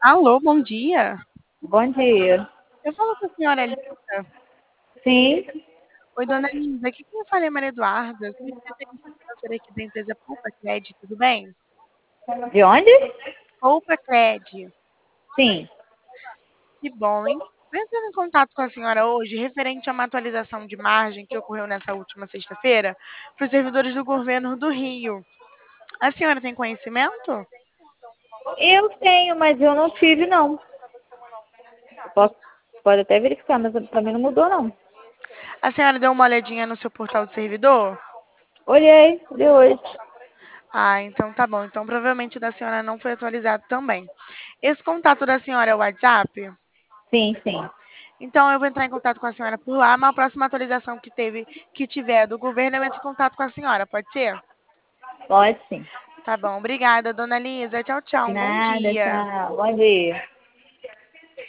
Alô, bom dia. Bom dia. Eu falo com a senhora Lisa. Sim. Oi, dona Lisa, aqui quem fala é Maria Eduarda. Eu sou especialista financeira aqui da empresa Poupa Cred, tudo bem? De onde? Poupa Cred, Sim. que bom, hein? Estou entrando em contato com a senhora hoje, referente a uma atualização de margem que ocorreu nessa última sexta-feira para os servidores do governo do Rio. A senhora tem conhecimento? Eu tenho, mas eu não tive, não. Posso, pode até verificar, mas pra mim não mudou, não. A senhora deu uma olhadinha no seu portal do servidor? Olhei, de hoje. Ah, então tá bom. Então provavelmente o da senhora não foi atualizado também. Esse contato da senhora é o WhatsApp? Sim, sim. Então eu vou entrar em contato com a senhora por lá, mas a próxima atualização que tiver do governo, eu entro em contato com a senhora, pode ser? Pode sim. Tá bom, obrigada, dona Lisa. Tchau, tchau. Um bom Nada, dia. tchau. Bom dia.